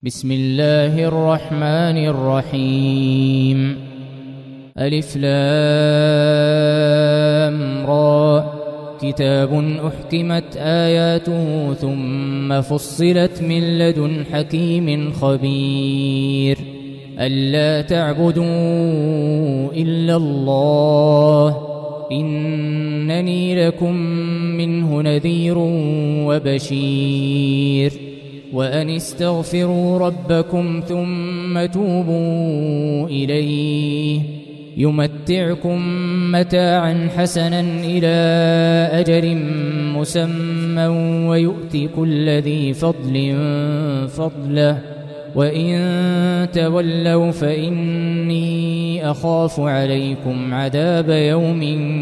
بسم الله الرحمن الرحيم. ألف لام را. كتاب أحكمت آياته ثم فصلت من لدن حكيم خبير. ألا تعبدوا إلا الله إنني لكم منه نذير وبشير. وأن استغفروا ربكم ثم توبوا إليه يمتعكم متاعا حسنا إلى أجل مسمى ويؤت كل ذي فضل فضله وإن تولوا فإني أخاف عليكم عذاب يوم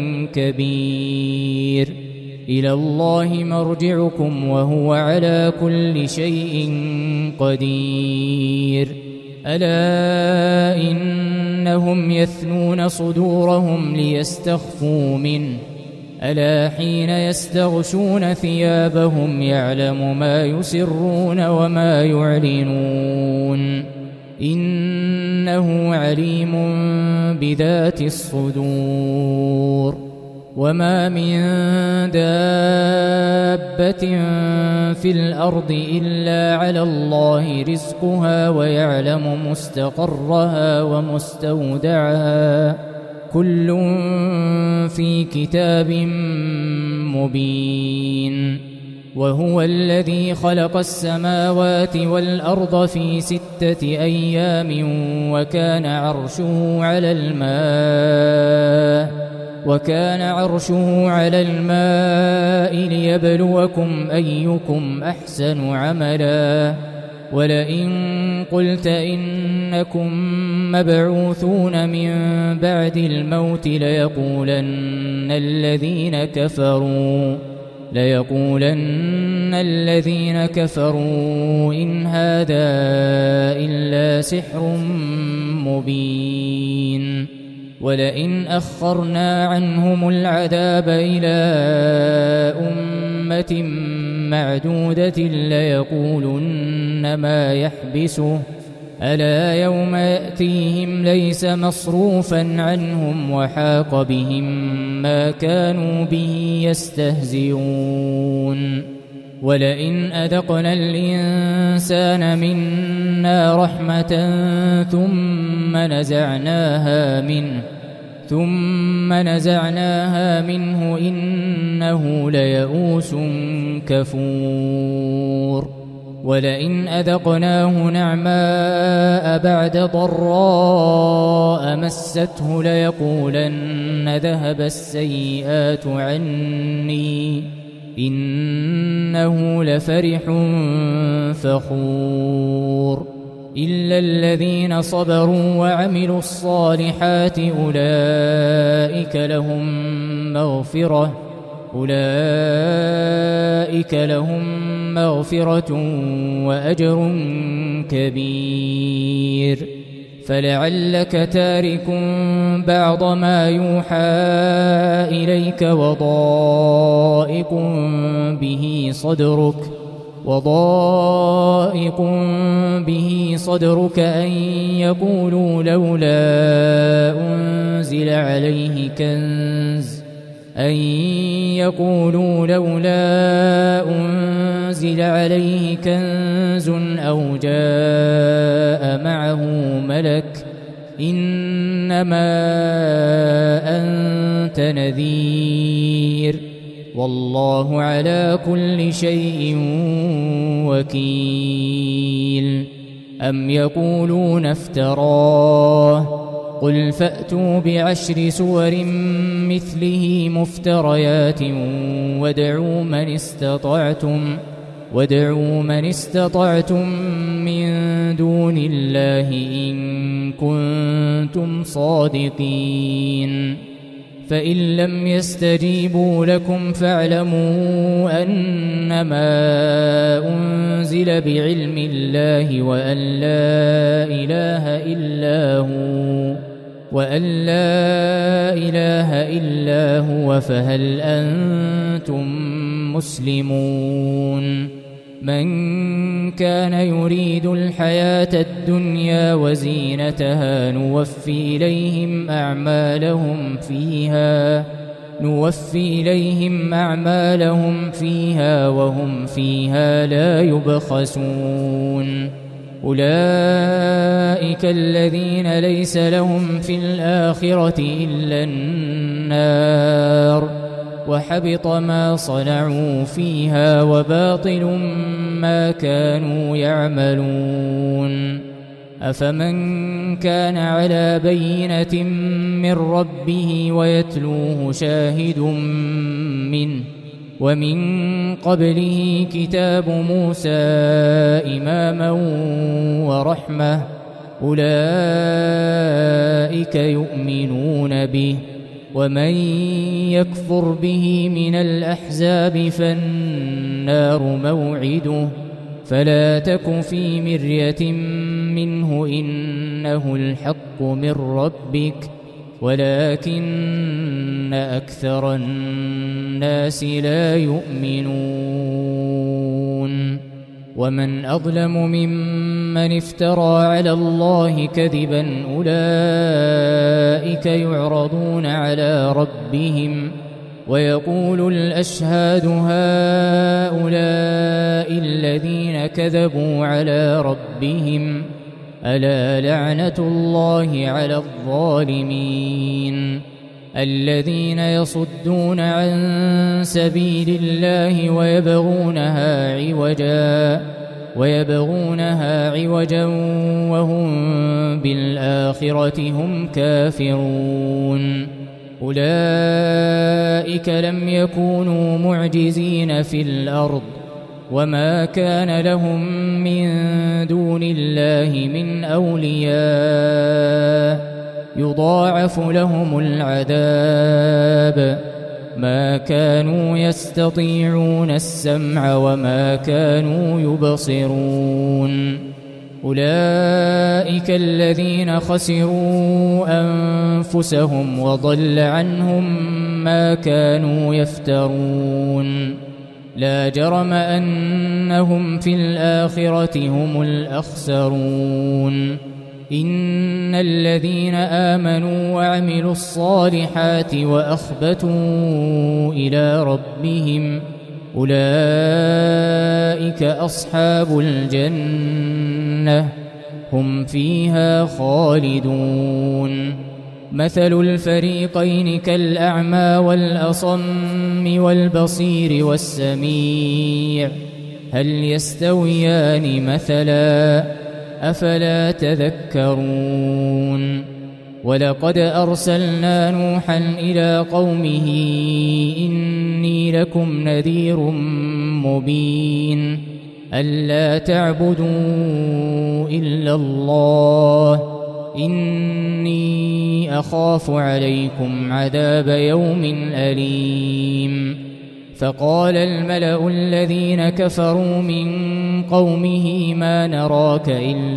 كبير. إلى الله مرجعكم وهو على كل شيء قدير. ألا إنهم يثنون صدورهم ليستخفوا منه ألا حين يستغشون ثيابهم يعلم ما يسرون وما يعلنون إنه عليم بذات الصدور. وما من دابة في الأرض إلا على الله رزقها ويعلم مستقرها ومستودعها كل في كتاب مبين. وهو الذي خلق السماوات والأرض في 6 أيام وكان عرشه على الماء ليبلوكم أيكم أحسن عملا. ولئن قلت إنكم مبعوثون من بعد الموت ليقولن الذين كفروا إن هذا إلا سحر مبين. ولئن أخرنا عنهم العذاب إلى أمة معدودة ليقولن ما يحبسه ألا يوم يأتيهم ليس مصروفا عنهم وحاق بهم ما كانوا به يستهزئون. ولئن أذقنا الإنسان منا رحمة ثم نزعناها منه إنه ليئوس كفور. ولئن أذقناه نعماء بعد ضراء مسته ليقولن ذهب السيئات عني إنه لفرح فخور. إلا الذين صبروا وعملوا الصالحات أولئك لهم مغفرة وأجر كبير. فلعلك تارك بعض ما يوحى إليك وضائق به صدرك أن يقولوا لولا أنزل عليه كنز أو جاء معه ملك إنما أنت نذير والله على كل شيء وكيل. أم يقولون افتراه قل فأتوا ب10 سور مثله مفتريات وادعوا من استطعتم من دون الله إن كنتم صادقين. فإن لم يستجيبوا لكم فاعلموا أنما أنزل بعلم الله وأن لا إله إلا هو فهل أنتم مسلمون. من كان يريد الحياة الدنيا وزينتها نوفي إليهم أعمالهم فيها وهم فيها لا يبخسون أولئك الذين ليس لهم في الآخرة إلا النار وحبط ما صنعوا فيها وباطل ما كانوا يعملون أفمن كان على بينة من ربه ويتلوه شاهد منه ومن قبله كتاب موسى إماما ورحمة أولئك يؤمنون به ومن يكفر به من الأحزاب فالنار موعده فلا تك في مرية منه إنه الحق من ربك ولكن أكثر الناس لا يؤمنون ومن أظلم ممن افترى على الله كذبا أولئك يعرضون على ربهم ويقول الأشهاد هؤلاء الذين كذبوا على ربهم ألا لعنة الله على الظالمين الذين يصدون عن سبيل الله ويبغونها عوجا وهم بالآخرة هم كافرون أولئك لم يكونوا معجزين في الأرض وما كان لهم من دون الله من أولياء يضاعف لهم العذاب ما كانوا يستطيعون السمع وما كانوا يبصرون أولئك الذين خسروا أنفسهم وضل عنهم ما كانوا يفترون لا جرم أنهم في الآخرة هم الأخسرون إن الذين آمنوا وعملوا الصالحات وأخبتوا إلى ربهم أولئك أصحاب الجنة هم فيها خالدون مثل الفريقين كالأعمى والأصم والبصير والسميع هل يستويان مثلا أفلا تذكرون ولقد أرسلنا نوحا إلى قومه إني لكم نذير مبين ألا تعبدوا إلا الله إني أخاف عليكم عذاب يوم أليم فقال الملأ الذين كفروا من قومه ما نراك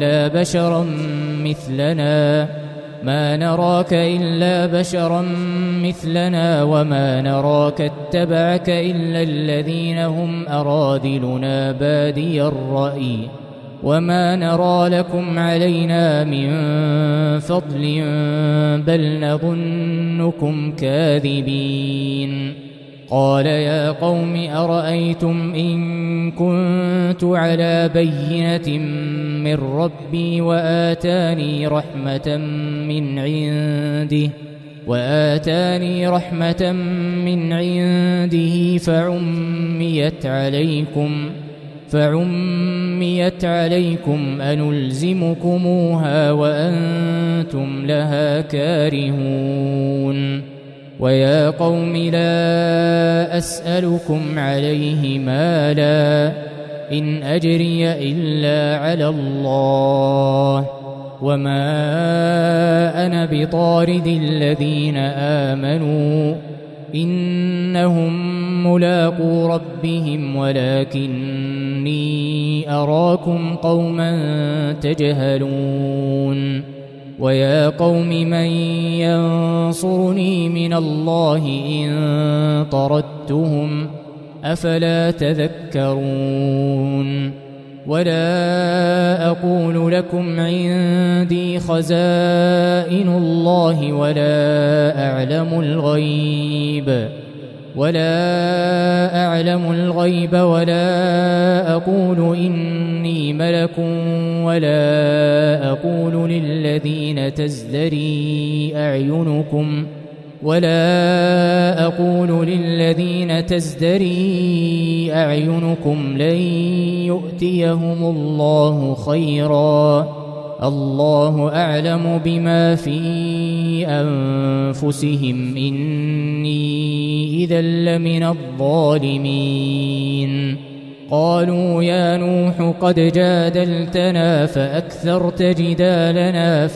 إلا بشرا مثلنا وما نراك اتبعك إلا الذين هم أراذلنا بادي الرأي وما نرى لكم علينا من فضل بل نظنكم كاذبين قال يا قوم أرأيتم إن كنت على بينة من ربي وآتاني رحمة من عنده فعميت عليكم أنلزمكموها وأنتم لها كارهون ويا قوم لا أسألكم عليه مالا إن أجري إلا على الله وما أنا بطارد الذين آمنوا إنهم ملاقو ربهم ولكني أراكم قوما تجهلون ويا قوم من ينصرني من الله إن طردتهم أفلا تذكرون ولا أقول لكم عندي خزائن الله ولا أعلم الغيب ولا أقول إني ملك ولا أقول للذين تزدري أعينكم لن يؤتيهم الله خيرا الله أعلم بما في أنفسهم إني إذا لمن الظالمين قالوا يا نوح قد جادلتنا فأكثرت جدالنا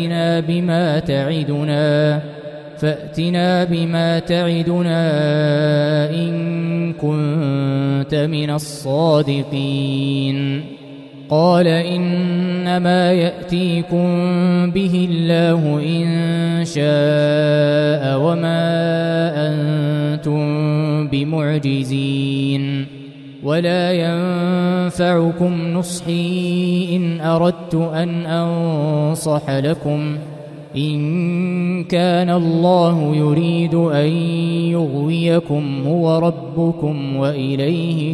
فأتنا بما تعدنا إن كنت من الصادقين قال إنما يأتيكم به الله إن شاء وما أنتم بمعجزين ولا ينفعكم نصحي إن أردت أن أنصح لكم إن كان الله يريد أن يغويكم هو ربكم وإليه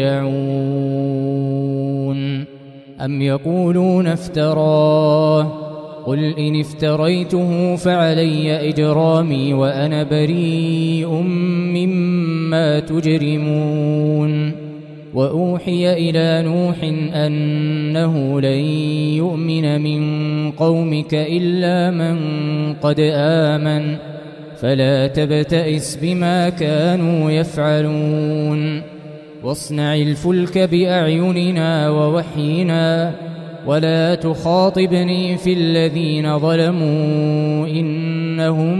ترجعون أم يقولون افتراه قل إن افتريته فعلي إجرامي وأنا بريء مما تجرمون وأوحي إلى نوح أنه لن يؤمن من قومك إلا من قد آمن فلا تبتئس بما كانوا يفعلون واصنع الفلك بأعيننا ووحينا ولا تخاطبني في الذين ظلموا إنهم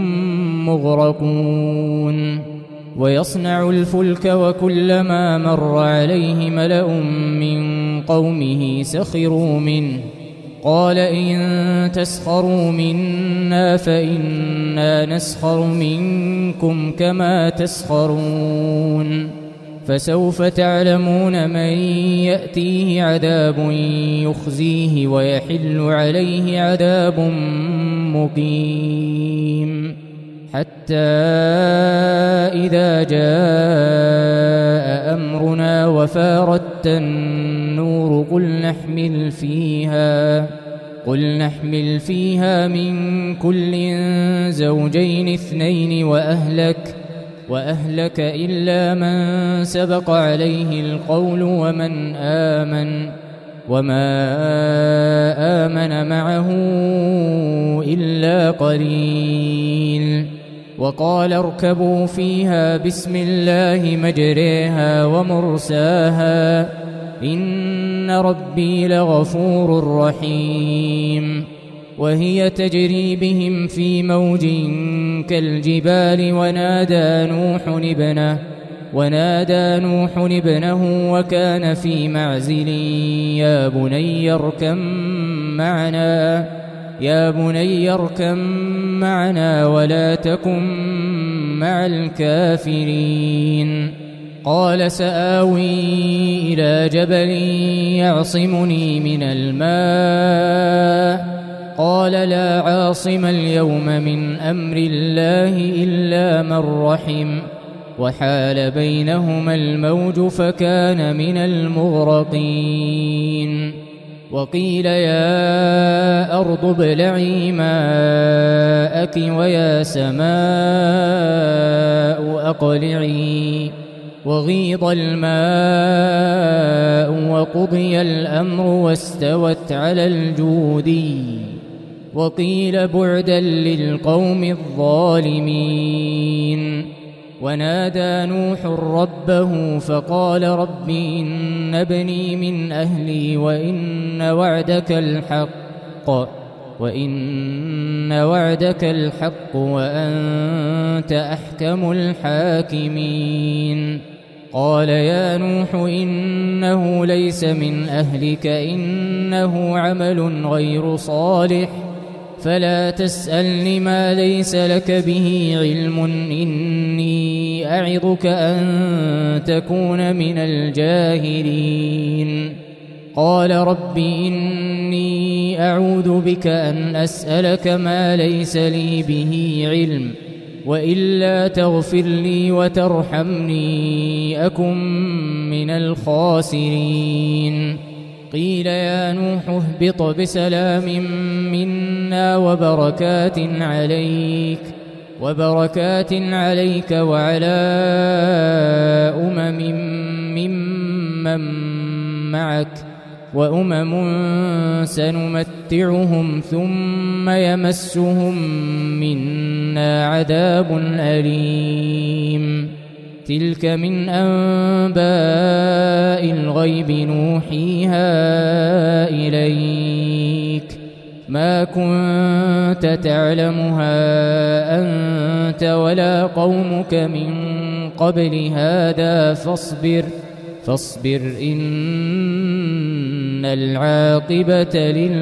مغرقون ويصنع الفلك وكلما مر عليه ملأ من قومه سخروا منه قال إن تسخروا منا فإنا نسخر منكم كما تسخرون فسوف تعلمون من يأتيه عذاب يخزيه ويحل عليه عذاب مقيم حتى إذا جاء أمرنا وفارت النور قل نحمل فيها من كل زوجين اثنين وأهلك إلا من سبق عليه القول وما آمن معه إلا قليل وقال اركبوا فيها بسم الله مجريها ومرساها إن ربي لغفور رحيم وهي تجري بهم في موج كالجبال ونادى نوح ابنه وكان في معزل يا بني اركم معنا ولا تكن مع الكافرين قال سآوي إلى جبل يعصمني من الماء قال لا عاصم اليوم من أمر الله إلا من رحم وحال بينهما الموج فكان من المغرقين وقيل يا أرض ابلعي ماءك ويا سماء أقلعي وغيض الماء وقضي الأمر واستوت على الجودي وقيل بعدا للقوم الظالمين ونادى نوح ربه فقال رب إن ابني من أهلي وإن وعدك الحق وأنت أحكم الحاكمين قال يا نوح إنه ليس من أهلك إنه عمل غير صالح فلا تسألني ما ليس لك به علم، إني أعظك أن تكون من الجاهلين. قال رب إني أعوذ بك أن أسألك ما ليس لي به علم، وإلا تغفر لي وترحمني أكن من الخاسرين. قيل يا نوح اهبط بسلام منا وبركات عليك وعلى ممن معك، وأمم سنمتعهم ثم يمسهم منا عذاب أليم. تلك من أنباء الغيب نوحيها إليك، ما كنت تعلمها أنت ولا قومك من قبل هذا، فاصبر إن العاقبة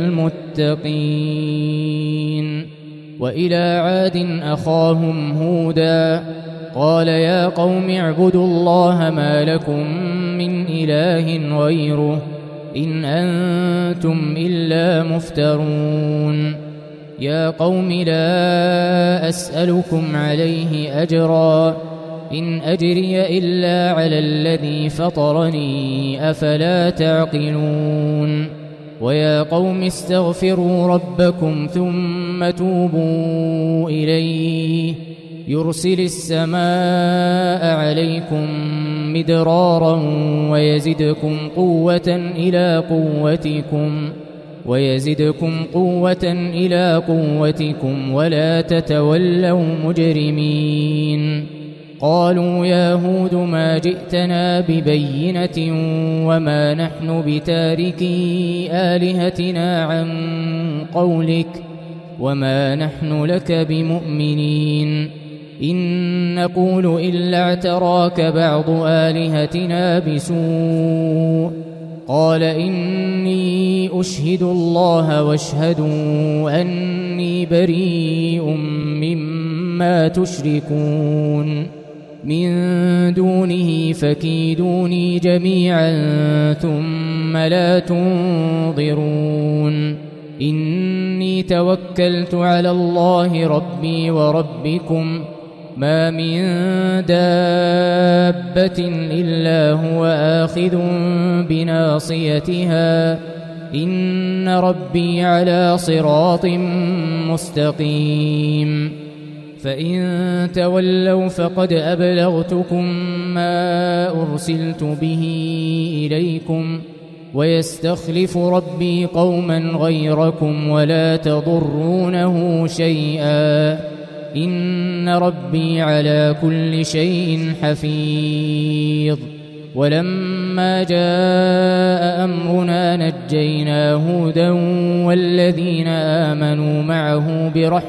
للمتقين. وإلى عاد أخاهم هودا قال يا قوم اعبدوا الله ما لكم من إله غيره إن أنتم إلا مفترون. يا قوم لا أسألكم عليه أجرا، إن أجري إلا على الذي فطرني، أفلا تعقلون. ويا قوم استغفروا ربكم ثم توبوا إليه يرسل السماء عليكم مدرارا ويزدكم قوة إلى قوتكم ولا تتولوا مجرمين. قالوا يا هود ما جئتنا ببينة وما نحن بتاركي آلهتنا عن قولك وما نحن لك بمؤمنين، إن نقول إلا اعتراك بعض آلهتنا بسوء. قال إني أشهد الله واشهدوا أني بريء مما تشركون من دونه، فكيدوني جميعا ثم لا تنظرون. إني توكلت على الله ربي وربكم، ما من دابة إلا هو آخذ بناصيتها، إن ربي على صراط مستقيم. فإن تولوا فقد أبلغتكم ما أرسلت به إليكم، ويستخلف ربي قوما غيركم ولا تضرونه شيئا، إن ربي على كل شيء حفيظ. ولما جاء أمرنا نجينا هودا والذين آمنوا معه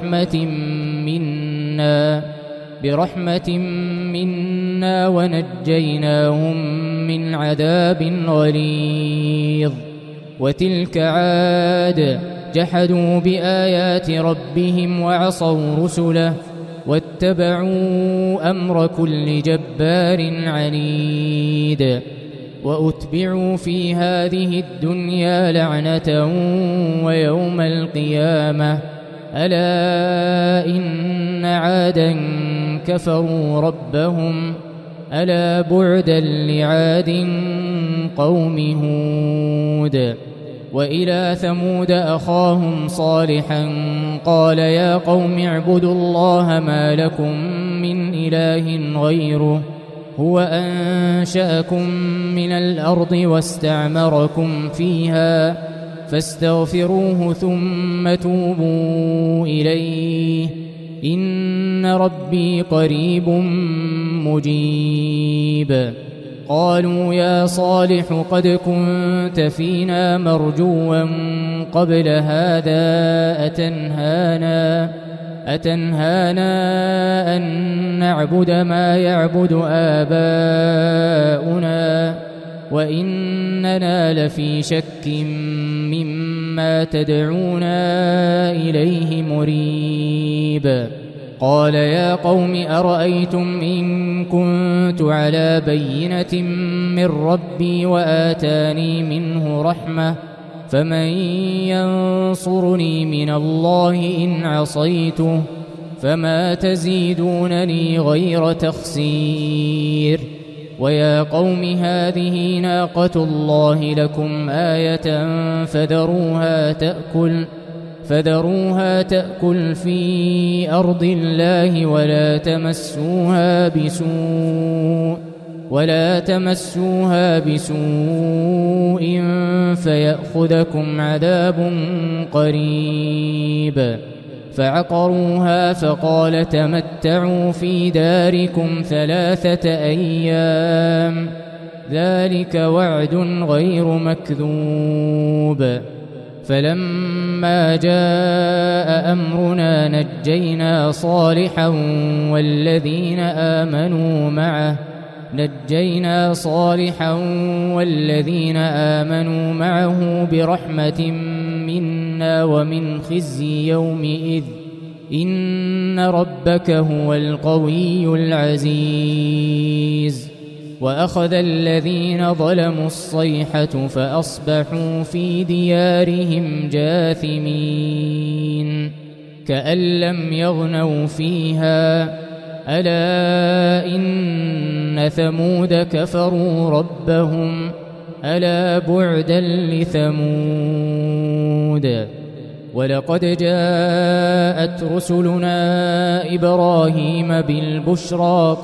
برحمة منا ونجيناهم من عذاب غليظ. وتلك عاد جحدوا بآيات ربهم وعصوا رسله واتبعوا أمر كل جبار عنيد. وأتبعوا في هذه الدنيا لعنة ويوم القيامة، ألا إن عادا كفروا ربهم، ألا بعدا لعاد قوم هود. وإلى ثمود أخاهم صالحا قال يا قوم اعبدوا الله ما لكم من إله غيره، هو أنشأكم من الأرض واستعمركم فيها، فاستغفروه ثم توبوا إليه، إن ربي قريب مجيب. قالوا يا صالح قد كنت فينا مرجوا قبل هذا، أتنهانا أن نعبد ما يعبد آباؤنا وإننا لفي شك مما ما تدعونا إليه مريب. قال يا قوم أرأيتم إن كنت على بينة من ربي وآتاني منه رحمة فمن ينصرني من الله إن عصيته فما تزيدونني غير تخسير. ويا قوم هذه ناقة الله لكم آية فذروها تأكل في أرض الله ولا تمسوها بسوء فيأخذكم عذاب قريب. فعقروها فقال تمتعوا في داركم 3 أيام ذلك وعد غير مكذوب. فلما جاء أمرنا نجينا صالحا والذين آمنوا معه برحمة منا ومن خزي يومئذ إن ربك هو القوي العزيز. وأخذ الذين ظلموا الصيحة فأصبحوا في ديارهم جاثمين كأن لم يغنوا فيها ألا إن ثمود كفروا ربهم ألا بعدا لثمود. ولقد جاءت رسلنا إبراهيم بالبشرى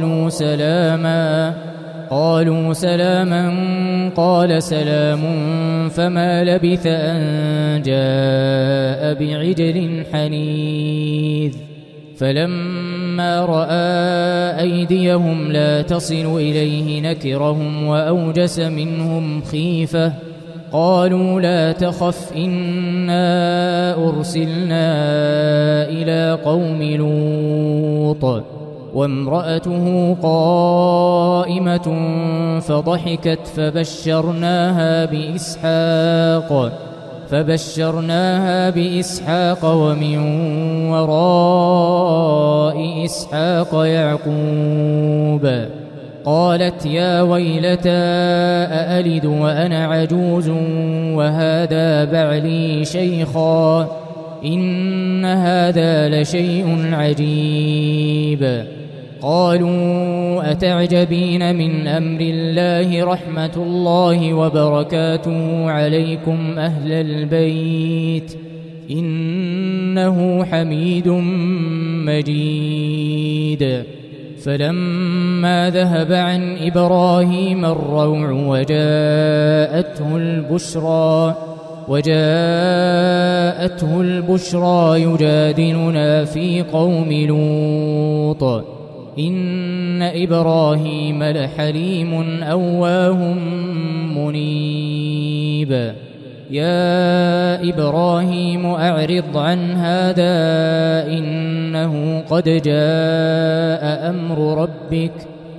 قالوا سلاما قال سلام فما لبث أن جاء بعجل حنيذ. فلما رأى أيديهم لا تصل إليه نكرهم وأوجس منهم خيفة قالوا لا تخف إنا أرسلنا إلى قوم لوط وامرأته قائمة فضحكت فبشرناها بإسحاق ومن وراء إسحاق يعقوب. قالت يا ويلتى أألد وأنا عجوز وهذا بعلي شيخا إن هذا لشيء عجيب. قالوا أتعجبين من أمر الله رحمة الله وبركاته عليكم أهل البيت إنه حميد مجيد. فلما ذهب عن إبراهيم الروع وجاءته البشرى يجادلنا في قوم لوط إن إبراهيم لحليم أواه منيب. يا إبراهيم أعرض عن هذا إنه قد جاء أمر ربك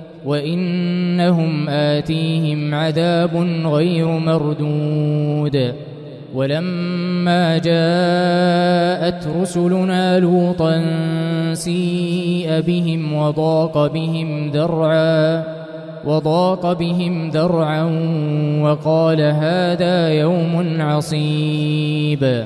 وإنهم آتيهم عذاب غير مردود. ولما جاءت رسلنا لوطا سيء بهم وضاق بهم ذرعا وقال هذا يوم عصيب.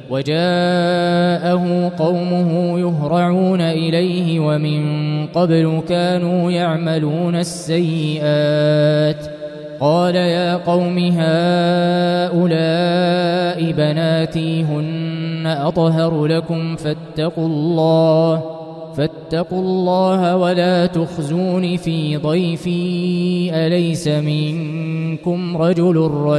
وجاءه قومه يهرعون إليه ومن قبل كانوا يعملون السيئات. قال يا قوم هؤلاء بناتي هن أطهر لكم فاتقوا الله ولا تخزون في ضيفي أليس منكم رجل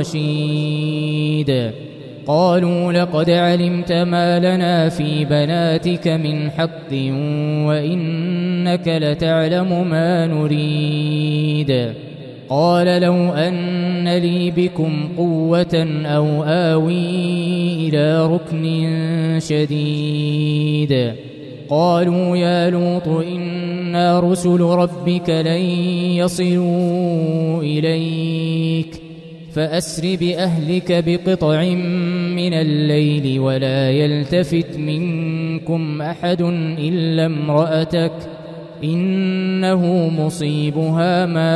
رشيد. قالوا لقد علمت ما لنا في بناتك من حق وإنك لتعلم ما نريد. قال لو أن لي بكم قوة أو آوي إلى ركن شديد. قالوا يا لوط إنا رسل ربك لن يصلوا إليك فأسر بأهلك بقطع من الليل ولا يلتفت منكم أحد إلا امرأتك إنه مصيبها ما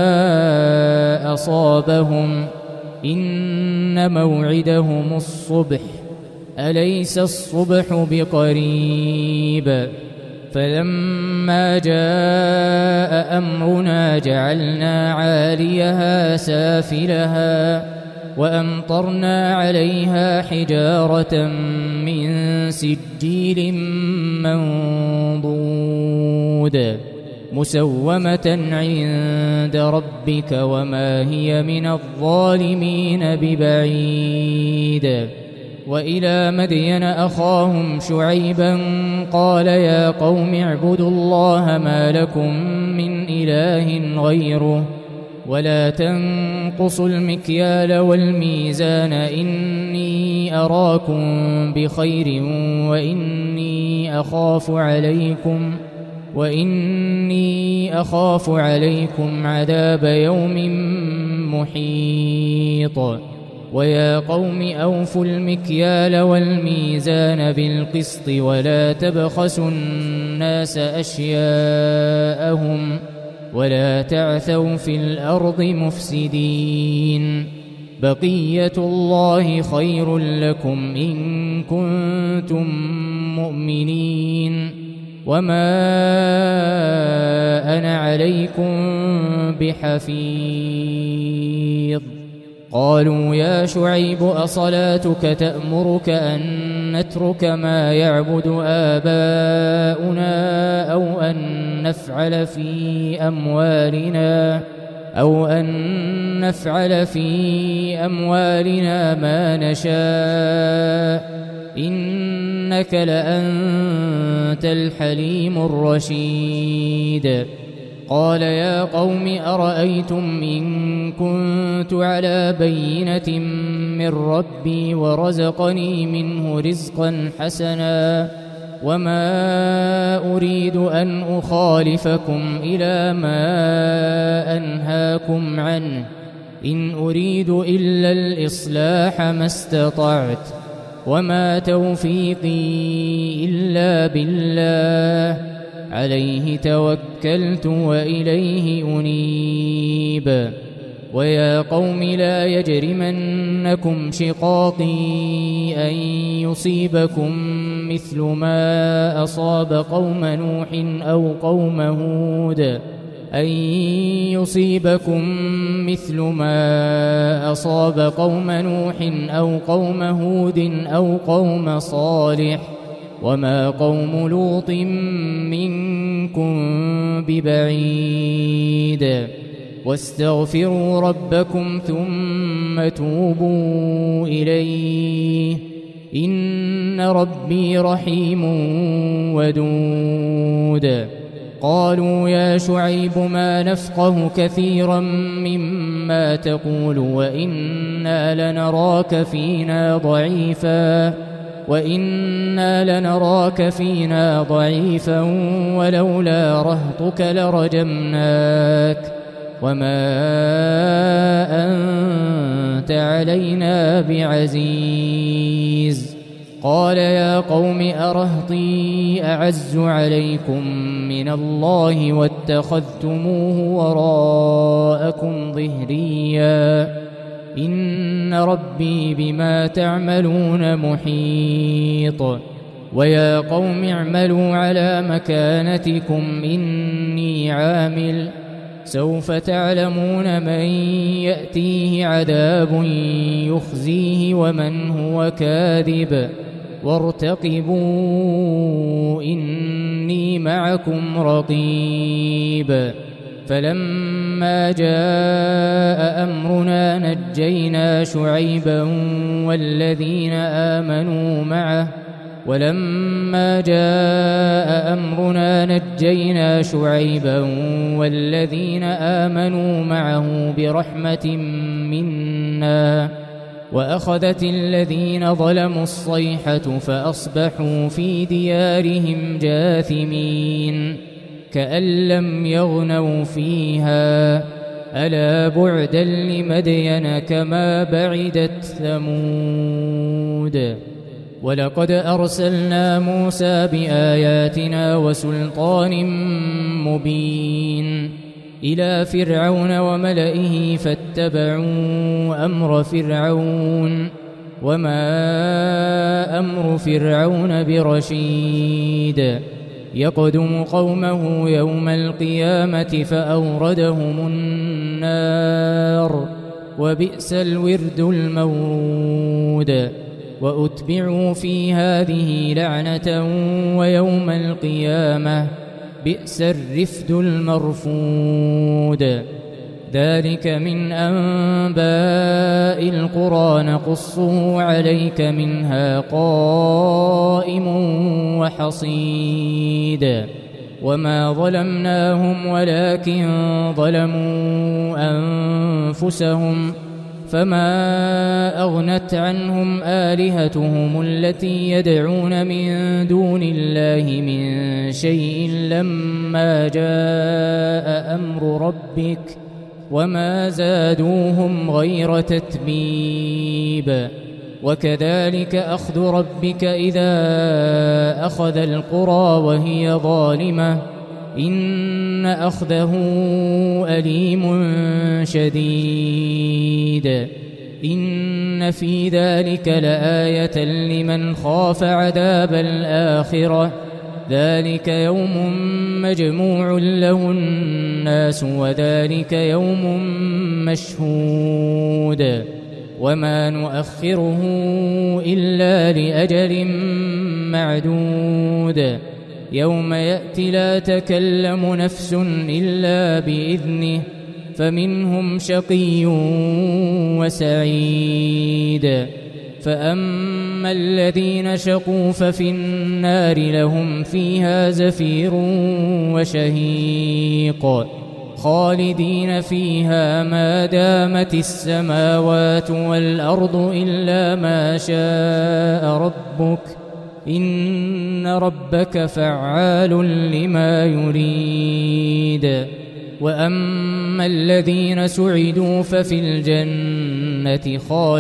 أصابهم إن موعدهم الصبح أليس الصبح بقريب فلما جاء أمرنا جعلنا عاليها سافلها وأمطرنا عليها حجارة من سجيل منضود مسومة عند ربك وما هي من الظالمين ببعيد وإلى مدين أخاهم شعيبا قال يا قوم اعبدوا الله ما لكم من إله غيره ولا تنقصوا المكيال والميزان إني أراكم بخير وإني أخاف عليكم عذاب يوم محيط ويا قوم أوفوا المكيال والميزان بالقسط ولا تبخسوا الناس أشياءهم ولا تعثوا في الأرض مفسدين بقية الله خير لكم إن كنتم مؤمنين وما أنا عليكم بحفيظ قالوا يا شعيب أصلاتك تأمرك أن نترك ما يعبد آباؤنا أو أن نفعل في أموالنا ما نشاء إنك لأنت الحليم الرشيد قال يا قوم أرأيتم إن كنت على بينة من ربي ورزقني منه رزقا حسنا وما أريد أن أخالفكم إلى ما أنهاكم عنه إن أريد إلا الإصلاح ما استطعت وما توفيقي إلا بالله عليه توكلت وإليه أنيب ويا قوم لا يجرمنكم شقاقي أن يصيبكم مثل ما أصاب قوم نوح أو قوم هود أو قوم صالح وما قوم لوط منكم ببعيد واستغفروا ربكم ثم توبوا إليه إن ربي رحيم ودود قالوا يا شعيب ما نفقه كثيرا مما تقول وإنا لنراك فينا ضعيفا ولولا رهطك لرجمناك وما أنت علينا بعزيز قال يا قوم أرهطي أعز عليكم من الله واتخذتموه وراءكم ظهريا إن ربي بما تعملون محيط ويا قوم اعملوا على مكانتكم إني عامل سوف تعلمون من يأتيه عذاب يخزيه ومن هو كاذب وارتقبوا إني معكم رقيب فلما جاء أمرنا نجينا شعيبا والذين آمنوا معه برحمة منا وأخذت الذين ظلموا الصيحة فأصبحوا في ديارهم جاثمين كأن لم يغنوا فيها ألا بعدا لمدين كما بعدت ثمود. ولقد أرسلنا موسى بآياتنا وسلطان مبين إلى فرعون وملئه فاتبعوا أمر فرعون وما أمر فرعون برشيد. يقدم قومه يوم القيامة فأوردهم النار وبئس الورد المورود. وأتبعوا في هذه لعنة ويوم القيامة بئس الرفد المرفود. ذلك من أنباء القرى نقصه عليك منها قائم وحصيد. وما ظلمناهم ولكن ظلموا أنفسهم فما أغنت عنهم آلهتهم التي يدعون من دون الله من شيء لما جاء أمر ربك وما زادوهم غير تتبيب. وكذلك أخذ ربك إذا أخذ القرى وهي ظالمة إن أخذه أليم شديد. إن في ذلك لآية لمن خاف عذاب الآخرة. ذلك يوم مجموع له الناس وذلك يوم مشهود. وما نؤخره إلا لأجل معدود. يوم يأتي لا تكلم نفس إلا بإذنه فمنهم شقي وسعيد. فأما الذين شقوا ففي النار لهم فيها زفير وشهيق خالدين فيها ما دامت السماوات والأرض إلا ما شاء ربك إن ربك فعال لما يريد. وأما الذين سعدوا ففي الجنة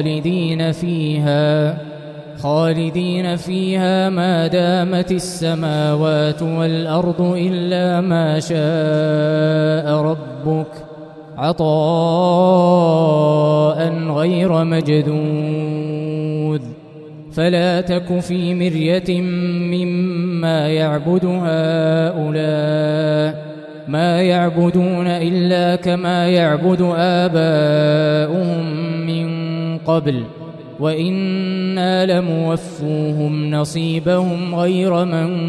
خالدين فيها ما دامت السماوات والأرض إلا ما شاء ربك عطاء غير مجذوذ. فلا تك في مرية مما يعبد هؤلاء ما يعبدون إلا كما يعبد آباؤهم من قبل وإنا لموفوهم نصيبهم غير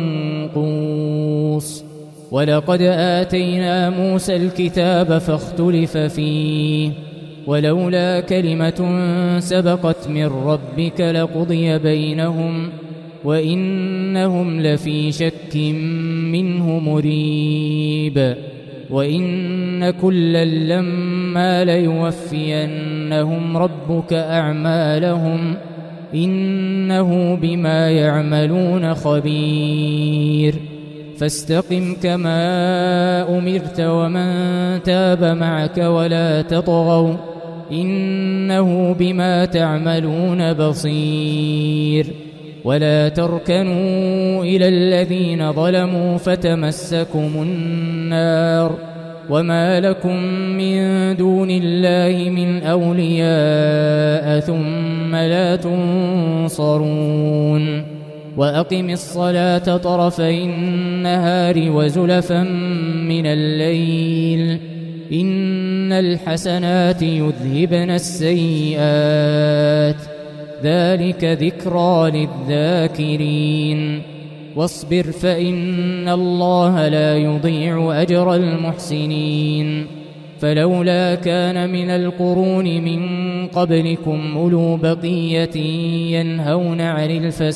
منقوص. ولقد آتينا موسى الكتاب فاختلف فيه ولولا كلمة سبقت من ربك لقضي بينهم وإنهم لفي شك منه مريب. وإن كلا لما ليوفينهم ربك أعمالهم إنه بما يعملون خبير. فاستقم كما أمرت ومن تاب معك ولا تطغوا إنه بما تعملون بصير. ولا تركنوا إلى الذين ظلموا فتمسكم النار وما لكم من دون الله من أولياء ثم لا تنصرون. وأقم الصلاة طرفي النهار وزلفا من الليل إن الحسنات يذهبن السيئات ذلك ذكرى للذاكرين. واصبر فإن الله لا يضيع أجر المحسنين. فلولا كان من القرون من قبلكم أولو بقية ينهون عن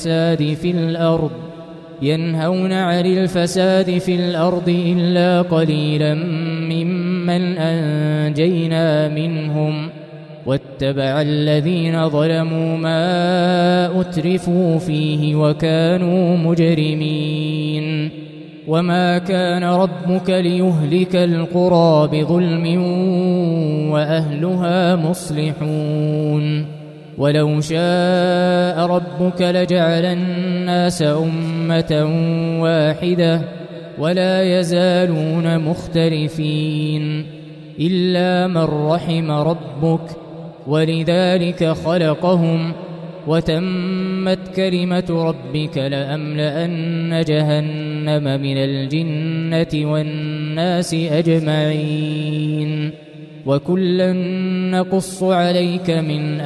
الفساد في الأرض إلا قليلا ممن أنجينا منهم واتبع الذين ظلموا ما أترفوا فيه وكانوا مجرمين. وما كان ربك ليهلك القرى بظلم وأهلها مصلحون ولو شاء ربك لجعل الناس أمة واحدة ولا يزالون مختلفين إلا من رحم ربك ولذلك خلقهم وتمت كلمة ربك لأملأن جهنم من الجنة والناس أجمعين وكلا نقص عليك من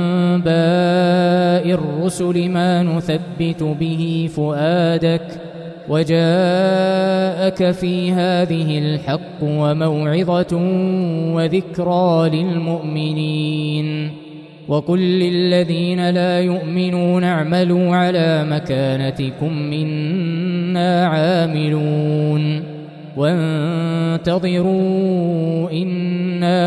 أنباء الرسل ما نثبت به فؤادك وجاءك في هذه الحق وموعظة وذكرى للمؤمنين وقل للذين لا يؤمنون اعملوا على مكانتكم إنا عاملون وانتظروا إنا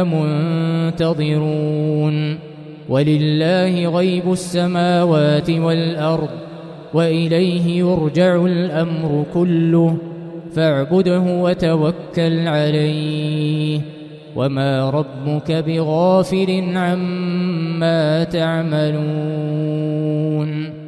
منتظرون ولله غيب السماوات والأرض وإليه يرجع الأمر كله فاعبده وتوكل عليه وما ربك بغافل عما تعملون